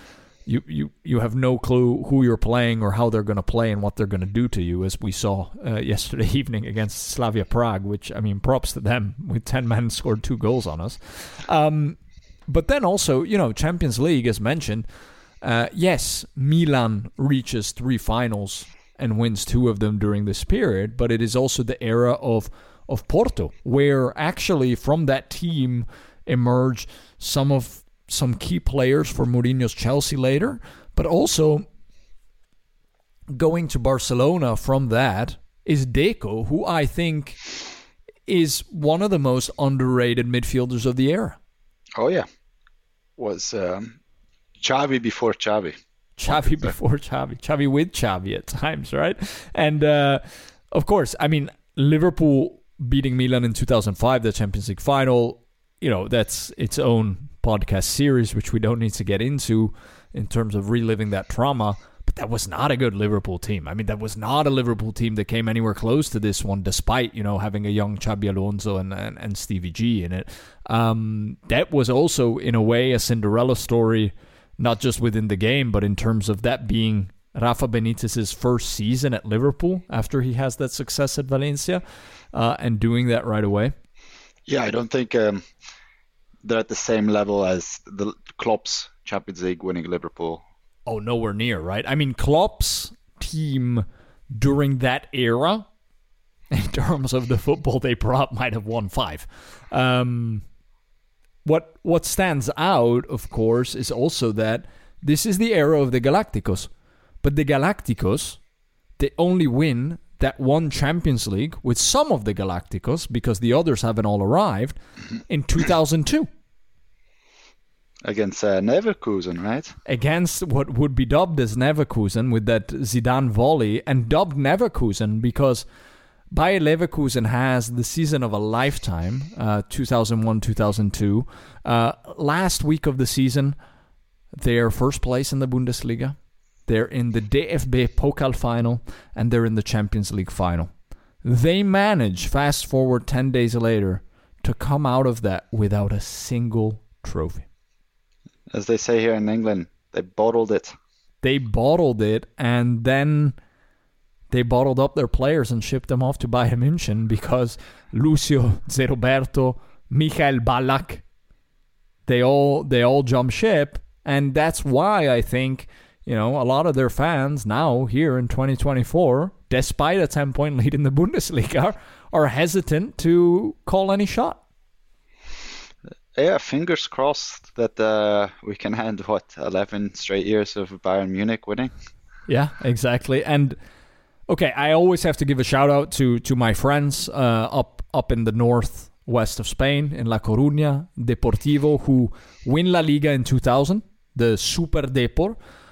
you have no clue who you're playing or how they're going to play and what they're going to do to you, as we saw yesterday evening against Slavia Prague, which, I mean, props to them. With 10 men scored 2 goals on us. But then also, Champions League, as mentioned, yes, Milan reaches 3 finals and wins 2 of them during this period, but it is also the era of Porto, where actually from that team emerged some key players for Mourinho's Chelsea later, but also going to Barcelona from that is Deco, who I think is one of the most underrated midfielders of the era. Oh, yeah. Was Xavi before Xavi. Xavi before Xavi. Xavi with Xavi at times, right? And, of course, I mean, Liverpool beating Milan in 2005, the Champions League final, that's its own podcast series, which we don't need to get into in terms of reliving that trauma. But that was not a good Liverpool team. I mean, that was not a Liverpool team that came anywhere close to this one, despite, having a young Xabi Alonso and Stevie G in it. That was also, in a way, a Cinderella story, not just within the game, but in terms of that being Rafa Benitez's first season at Liverpool after he has that success at Valencia, and doing that right away. Yeah, I don't think they're at the same level as the Klopp's Champions League winning Liverpool. Oh, nowhere near, right? I mean, Klopp's team during that era, in terms of the football they brought, might have won 5. What stands out, of course, is also that this is the era of the Galacticos. But the Galacticos, they only win that one Champions League with some of the Galacticos, because the others haven't all arrived, in 2002. Against Leverkusen, right? Against what would be dubbed as Leverkusen, with that Zidane volley, and dubbed Leverkusen because Bayer Leverkusen has the season of a lifetime, 2001-2002. Last week of the season, they're first place in the Bundesliga. They're in the DFB Pokal final, and they're in the Champions League final. They manage, fast forward 10 days later, to come out of that without a single trophy. As they say here in England, they bottled it. They bottled it, and then they bottled up their players and shipped them off to Bayern München because Lucio, Zé Roberto, Michael Ballack, they all jump ship, and that's why I think, a lot of their fans now here in 2024, despite a 10-point lead in the Bundesliga, are hesitant to call any shot. Yeah, fingers crossed that we can end 11 straight years of Bayern Munich winning. Yeah, exactly. And okay, I always have to give a shout out to my friends up in the northwest of Spain, in La Coruña, Deportivo, who win La Liga in 2000, the Super Depor,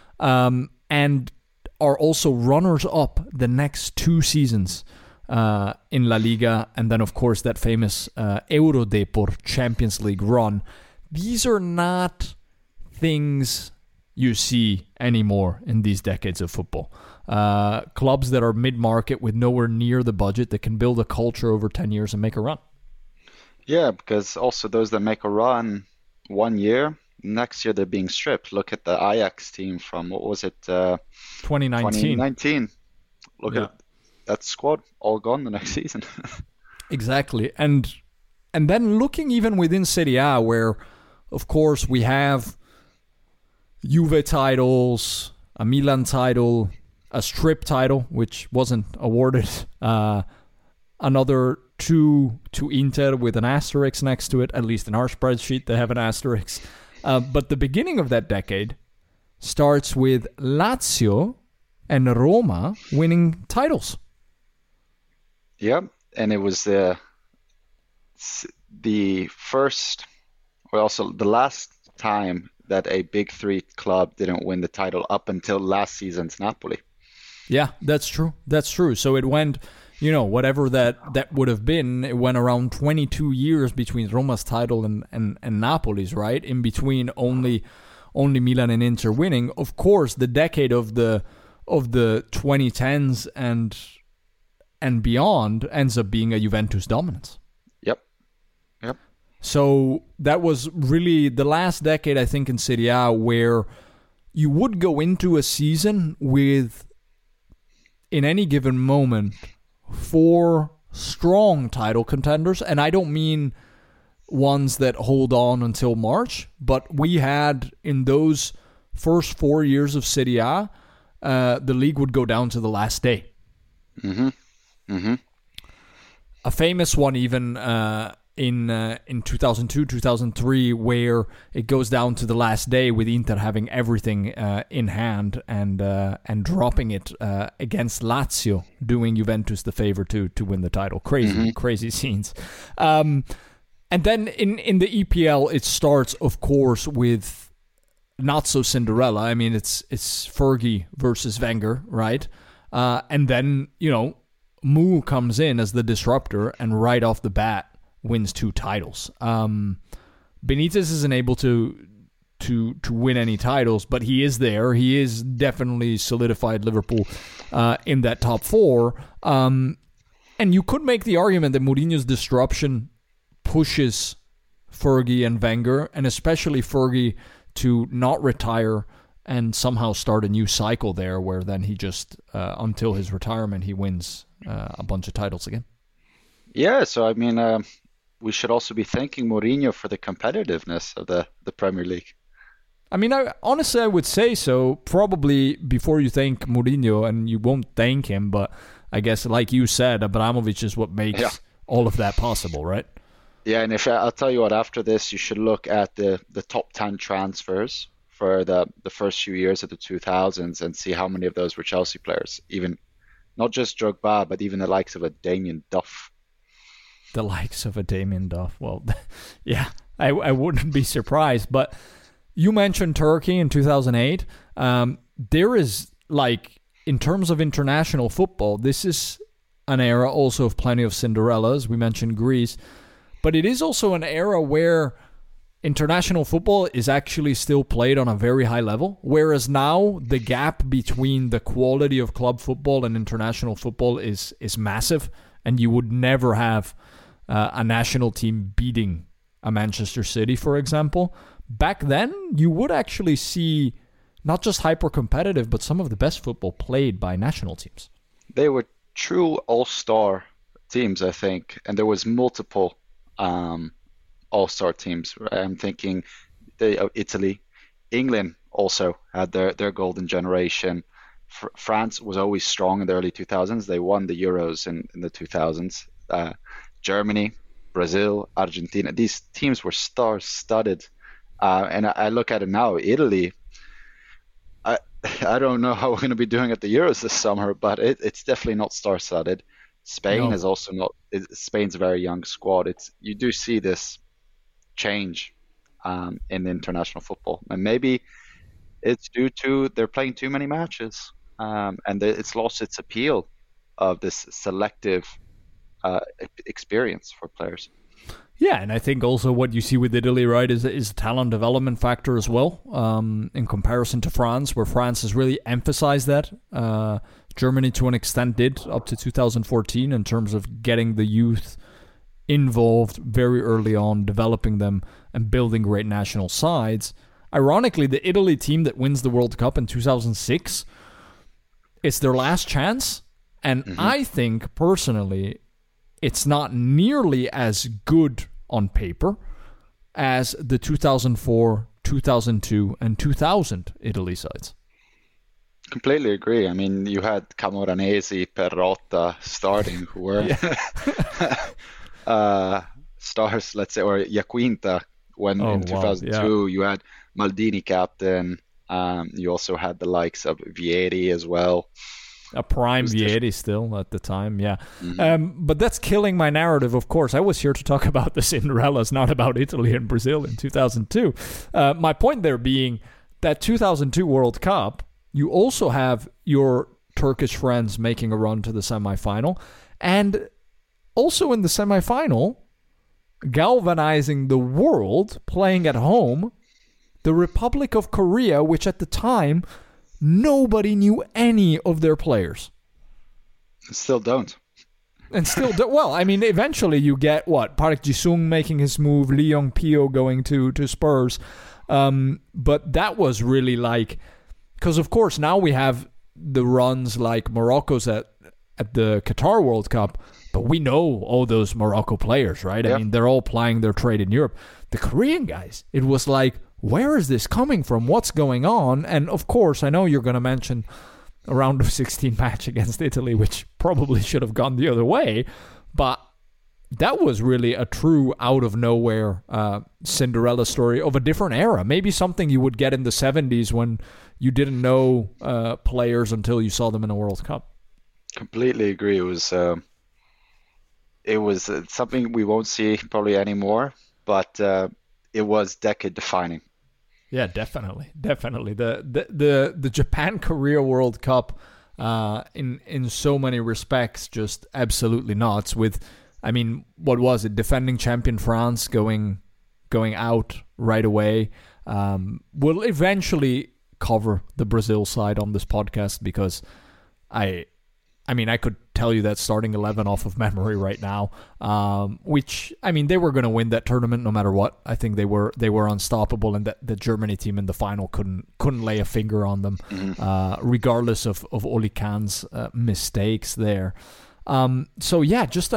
and are also runners-up the next 2 seasons in La Liga, and then, of course, that famous Eurodepor Champions League run. These are not things you see anymore in these decades of football. Clubs that are mid-market with nowhere near the budget that can build a culture over 10 years and make a run. Yeah, because also those that make a run 1 year, next year they're being stripped. Look at the Ajax team from, 2019. Look at that squad, all gone the next season. Exactly. And then looking even within Serie A, where, of course, we have Juve titles, a Milan title, a strip title, which wasn't awarded, another 2 to Inter with an asterisk next to it, at least in our spreadsheet, they have an asterisk. But the beginning of that decade starts with Lazio and Roma winning titles. Yeah, and it was the first, or also the last time that a Big Three club didn't win the title up until last season's Napoli. Yeah, that's true. That's true. So it went, whatever that would have been, it went around 22 years between Roma's title and Napoli's, right? In between only Milan and Inter winning. Of course, the decade of the 2010s and beyond ends up being a Juventus dominance. Yep. So that was really the last decade, I think, in Serie A where you would go into a season with, in any given moment, 4 strong title contenders. And I don't mean ones that hold on until March, but we had, in those first 4 years of Serie A, the league would go down to the last day. Mm-hmm. Mm-hmm. A famous one even in 2002, 2003, where it goes down to the last day with Inter having everything in hand and dropping it against Lazio, doing Juventus the favor to win the title. Crazy scenes. And then in the EPL, it starts, of course, with not so Cinderella. I mean, it's Fergie versus Wenger, right? And then, Mu comes in as the disruptor and right off the bat wins 2 titles. Benitez isn't able to win any titles, but he is there. He is definitely solidified Liverpool in that top 4. And you could make the argument that Mourinho's disruption pushes Fergie and Wenger, and especially Fergie, to not retire and somehow start a new cycle there, where then he just, until his retirement, he wins a bunch of titles again. Yeah, so I mean, we should also be thanking Mourinho for the competitiveness of the Premier League. I mean, honestly, I would say so. Probably before you thank Mourinho, and you won't thank him, but I guess, like you said, Abramovich is what makes all of that possible, right? Yeah, and I'll tell you what, after this, you should look at the top 10 transfers for the first few years of the 2000s and see how many of those were Chelsea players. Even not just Drogba, but even the likes of a Damien Duff. The likes of a Damien Duff. Well, yeah, I wouldn't be surprised. But you mentioned Turkey in 2008. There is, in terms of international football, this is an era also of plenty of Cinderellas. We mentioned Greece. But it is also an era where international football is actually still played on a very high level, whereas now the gap between the quality of club football and international football is massive, and you would never have a national team beating a Manchester City, for example. Back then, you would actually see not just hyper-competitive, but some of the best football played by national teams. They were true all-star teams, I think, and there was multiple all-star teams. I'm thinking Italy, England also had their golden generation. France was always strong in the early 2000s. They won the Euros in the 2000s. Germany, Brazil, Argentina. These teams were star-studded. And I look at it now, Italy. I don't know how we're going to be doing at the Euros this summer, but it's definitely not star-studded. Spain is also not. Spain's a very young squad. You do see this change in international football, and maybe it's due to they're playing too many matches, and it's lost its appeal of this selective experience for players. Yeah, and I think also what you see with Italy, right, is a talent development factor as well, in comparison to France, where France has really emphasized that. Germany, to an extent, did up to 2014 in terms of getting the youth involved very early on, developing them, and building great national sides. Ironically, the Italy team that wins the World Cup in 2006, it's their last chance, and I think, personally, it's not nearly as good on paper as the 2004, 2002, and 2000 Italy sides. Completely agree. I mean, you had Camoranesi, Perrotta starting, who were stars, let's say, or Iaquinta when in 2002. You had Maldini captain. You also had the likes of Vieri as well. A prime Vieri still at the time, yeah. But that's killing my narrative, of course. I was here to talk about the Cinderellas, not about Italy and Brazil in 2002. My point there being that 2002 World Cup, you also have your Turkish friends making a run to the semifinal, and also in the semifinal, galvanizing the world, playing at home, the Republic of Korea, which at the time, nobody knew any of their players. Still don't. And still do. Well, I mean, eventually you get, Park Ji-sung making his move, Lee Young-pyo going to Spurs. But that was really like because of course now we have the runs like Morocco's at the Qatar World Cup, but we know all those Morocco players, right? Yep. I mean, they're all plying their trade in Europe. The Korean guys, it was like, where is this coming from? What's going on? And of course, I know you're going to mention a round of 16 match against Italy, which probably should have gone the other way, but that was really a true out-of-nowhere Cinderella story of a different era. Maybe something you would get in the 70s when you didn't know players until you saw them in a World Cup. Completely agree. It was something we won't see probably anymore, but it was decade-defining. Yeah, definitely. The Japan Korea World Cup, in so many respects, just absolutely nuts. With, I mean, what was it? Defending champion France going out right away. We'll eventually cover the Brazil side on this podcast because I mean, I could tell you that starting 11 off of memory right now, which, I mean, they were going to win that tournament no matter what. I think they were unstoppable, and that the Germany team in the final couldn't lay a finger on them, regardless of Oli Kahn's mistakes there. So yeah, just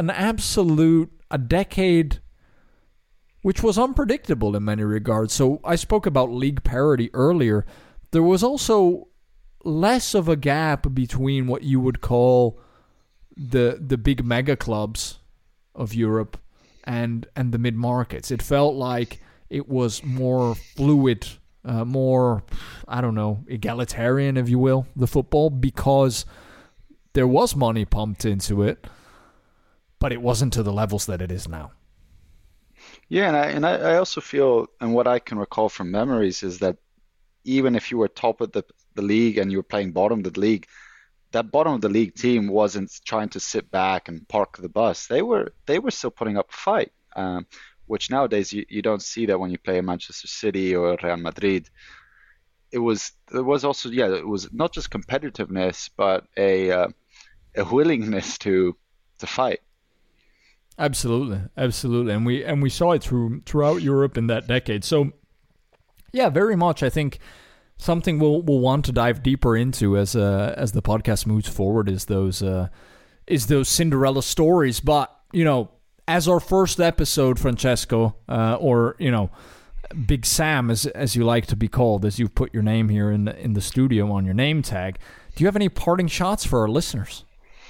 a decade which was unpredictable in many regards. So I spoke about league parity earlier. There was also less of a gap between what you would call the big mega clubs of Europe and the mid markets. It felt like it was more fluid, more, I don't know, egalitarian, if you will, the football, because there was money pumped into it, but it wasn't to the levels that it is now. Yeah, and I also feel, and what I can recall from memories is that even if you were top of the league and you were playing bottom of the league, that bottom of the league team wasn't trying to sit back and park the bus. They were still putting up a fight, which nowadays you don't see that when you play Manchester City or Real Madrid. It was also, yeah, it was not just competitiveness, but a willingness to fight. Absolutely, and we saw it throughout Europe in that decade. So, yeah, very much. I think something we'll want to dive deeper into as the podcast moves forward is those Cinderella stories. But as our first episode, Francesco, or Big Sam, as you like to be called, as you've put your name here in the studio on your name tag, do you have any parting shots for our listeners?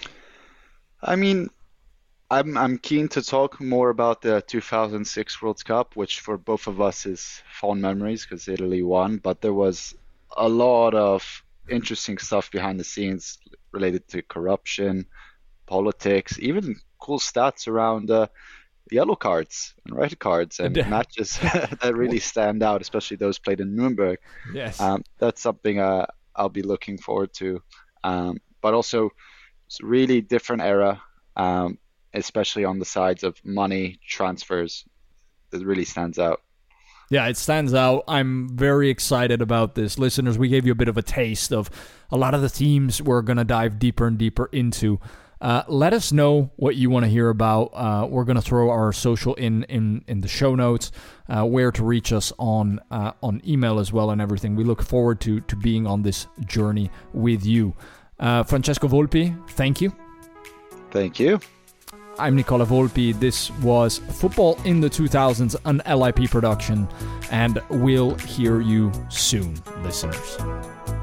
I mean, I'm keen to talk more about the 2006 World Cup, which for both of us is fond memories because Italy won. But there was a lot of interesting stuff behind the scenes related to corruption, politics, even cool stats around yellow cards and red cards and matches that really stand out, especially those played in Nuremberg. Yes, that's something I'll be looking forward to. But also, it's a really different era. Especially on the sides of money, transfers, it really stands out. Yeah, it stands out. I'm very excited about this. Listeners, we gave you a bit of a taste of a lot of the themes we're going to dive deeper and deeper into. Let us know what you want to hear about. We're going to throw our social in the show notes, where to reach us on email as well and everything. We look forward to being on this journey with you. Francesco Volpi, thank you. Thank you. I'm Nicola Volpi. This was Football in the 2000s, an LIP production, and we'll hear you soon, listeners.